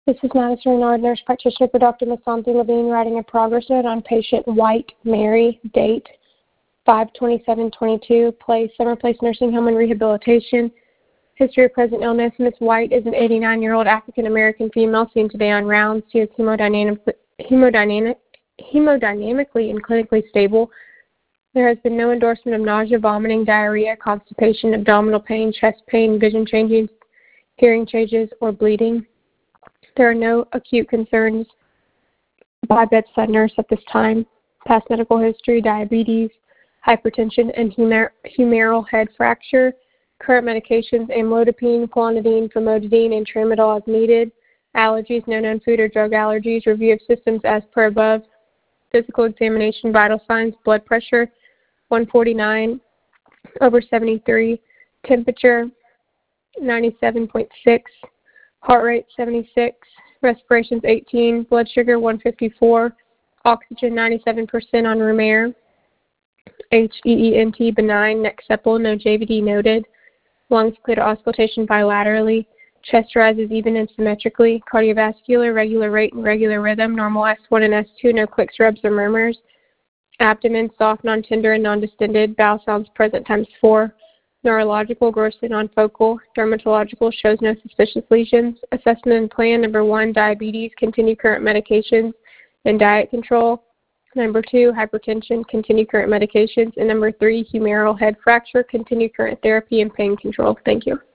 This is Madison Renard, nurse practitioner for Dr. Masanthi Levine, writing a progress note on patient White Mary, date 5/27/22, place Summer Place Nursing Home and Rehabilitation. History of present illness. Ms. White is an 89-year-old African-American female seen today on rounds. She is hemodynamically and clinically stable. There has been no endorsement of nausea, vomiting, diarrhea, constipation, abdominal pain, chest pain, vision changes, hearing changes, or bleeding. There are no acute concerns by bedside nurse at this time. Past medical history: diabetes, hypertension, and humeral head fracture. Current medications: amlodipine, clonidine, famotidine, and tramadol as needed. Allergies: no known food or drug allergies. Review of systems as per above. Physical examination: vital signs: blood pressure 149/73, temperature 97.6, heart rate 76, respirations 18, blood sugar 154, oxygen 97% on room air, HEENT benign, neck supple, no JVD noted, lungs clear to auscultation bilaterally, chest rises even and symmetrically, cardiovascular, regular rate and regular rhythm, normal S1 and S2, no clicks, rubs, or murmurs, abdomen soft, non-tender, and non-distended, bowel sounds present ×4, neurological, grossly non-focal, dermatological, shows no suspicious lesions. Assessment and plan: number 1, diabetes, continue current medications and diet control. Number 2, hypertension, continue current medications. And number 3, humeral head fracture, continue current therapy and pain control. Thank you.